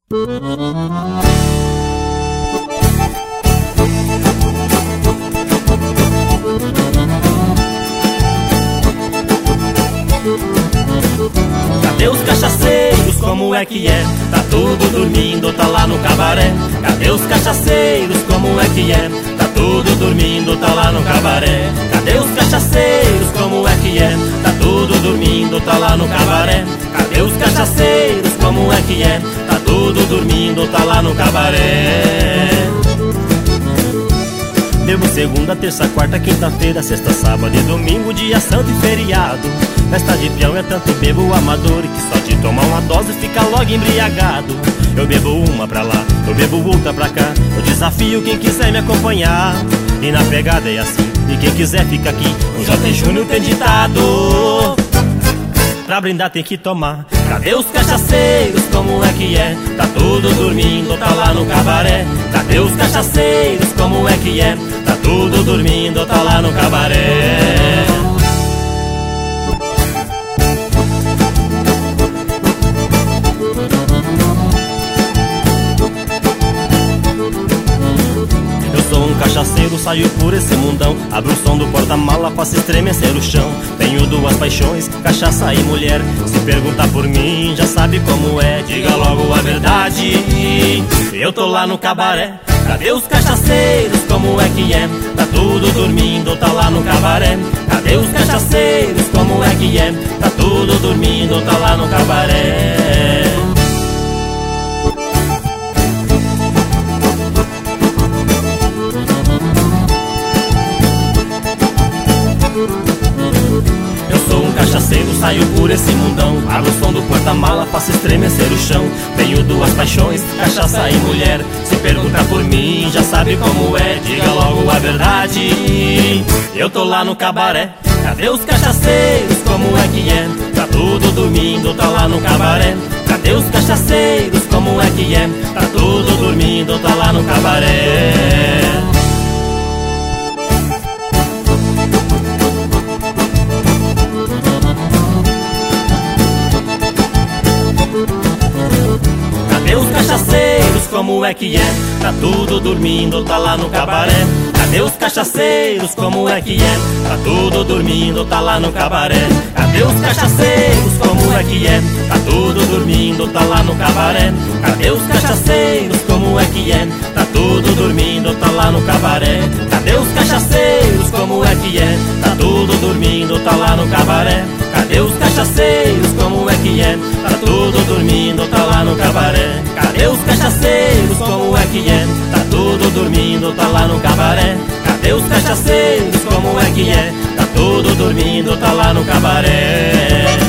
Cadê os cachaceiros, como é que é? Tá tudo dormindo, tá lá no cabaré. Cadê os cachaceiros, como é que é? Tá tudo dormindo, tá lá no cabaré. Cadê os cachaceiros, como é que é? Tá tudo dormindo, tá lá no cabaré. Cadê os cachaceiros, como é que é? Tá tudo dormindo, tá lá no cabaré. Bebo segunda, terça, quarta, quinta-feira, sexta, sábado e domingo, dia santo e feriado. Festa de peão é tanto bebo amador que só de tomar uma dose fica logo embriagado. Eu bebo uma pra lá, eu bebo outra pra cá. Eu desafio quem quiser me acompanhar. E na pegada é assim, e quem quiser fica aqui. O J. Júnior tem ditado: pra brindar tem que tomar. Cadê os cachaceiros, como é que é? Tá tudo dormindo, tá lá no cabaré. Cadê os cachaceiros, como é que é? Tá tudo dormindo, tá lá no cabaré. Cachaceiro, saio por esse mundão. Abro o som do porta-mala, faço estremecer o chão. Tenho duas paixões, cachaça e mulher. Se perguntar por mim, já sabe como é. Diga logo a verdade, eu tô lá no cabaré. Cadê os cachaceiros, como é que é? Tá tudo dormindo, tá lá no cabaré. Cadê os cachaceiros, como é que é? Tá tudo dormindo, tá lá no cabaré. Eu sou um cachaceiro, saio por esse mundão. Abro o som do porta-mala, faço estremecer o chão. Tenho duas paixões, cachaça e mulher. Se perguntar por mim, já sabe como é. Diga logo a verdade, eu tô lá no cabaré. Cadê os cachaceiros, como é que é? Tá tudo dormindo, tá lá no cabaré. Cadê os cachaceiros, como é que é? Tá tudo dormindo, tá lá no cabaré. Cadê os cachaceiros, como é que é? Tá tudo dormindo, tá lá no cabaré. Cadê os cachaceiros, como é que é? Tá tudo dormindo, tá lá no cabaré. Cadê os cachaceiros, como é que é? Tá tudo dormindo, tá lá no cabaré. Cadê os cachaceiros, como é que é? Tá tudo dormindo, tá lá no cabaré. Cadê os cachaceiros, como é que é? Tá tudo dormindo, tá lá no cabaré. Cadê os cachaceiros, como é que é? Tá tudo dormindo, tá lá no cabaré. Cadê os cachaceiros, como é que é? Tá tudo dormindo, tá lá no cabaré. Cadê os cachaceiros, como é que é? Tá tudo dormindo, tá lá no cabaré.